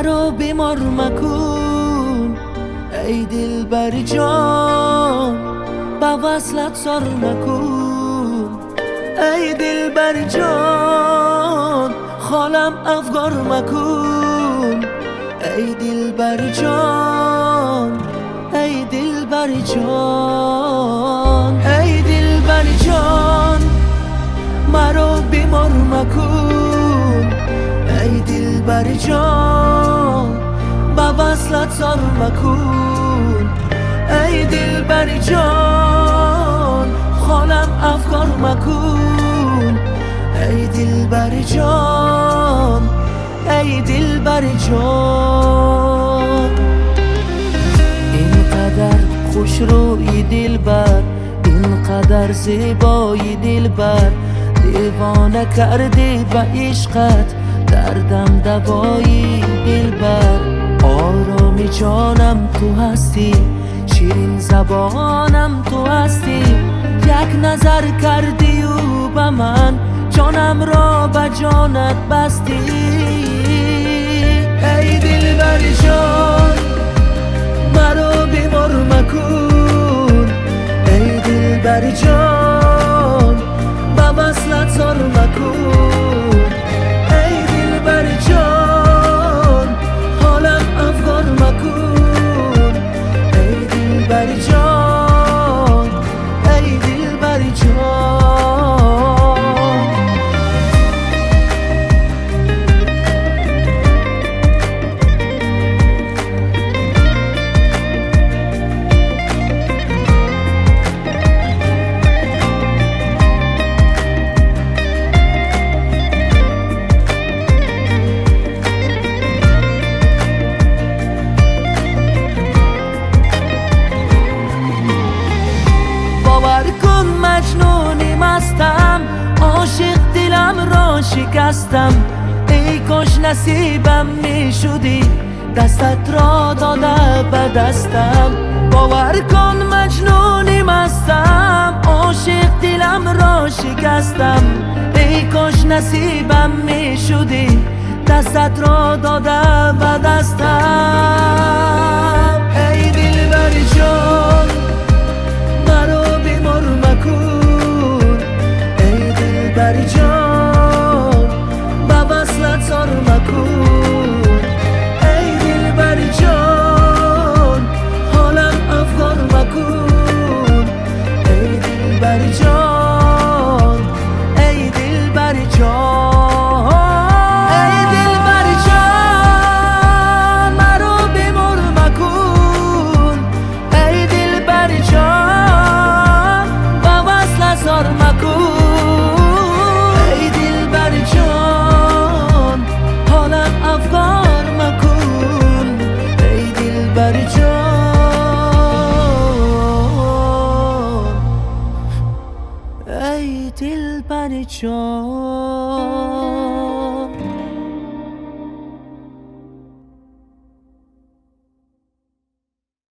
مرا بیمار مکن ای دلبر جان، با وصلت سر نکن ای دلبر جان، خالم افگار مکن ای دلبر جان، ای دلبر جان، ای دلبر جان، مرا بیمار مکن ای دلبر جان، با وصلت سر مکن ای دلبر جان، خالم افکار مکن ای دلبر جان، ای دلبر جان. اینقدر خوش روی دلبر، اینقدر زیبای دلبر، دیوانه کردی به عشقت، دردم دوایی دلبر. آرامی جانم تو هستی، شیرین زبانم تو هستی، یک نظر کردی و به من جانم را به جانت بستی ای دلبر جان، مرا بیمار مکن ای دلبر جان، به وصلت سر مکن ای دلبر جان، حالم افگار مکن ای دلبر جان، ای دلبر جان. مجنونی مستم، عاشق دلم را شکستم، ای کاش نصیبم می شدی دستت را داده به دستم. باور کن مجنونی مستم، عاشق دلم را شکستم، ای کاش نصیبم می شدی دستت را داده به دستم ای دلبر جان، مرا بیمار مکن ای دلبر جان، به وصلت سر مکن ای دلبر جان، حالم افگار مکن ای دلبر جان، ای دلبر جان، ای دلبر جان، مرا بیمار مکن ای دلبر جان، سر مکن ای دلبر جان، حالم افگار مکن ای دلبر جان، ای دلبر جان.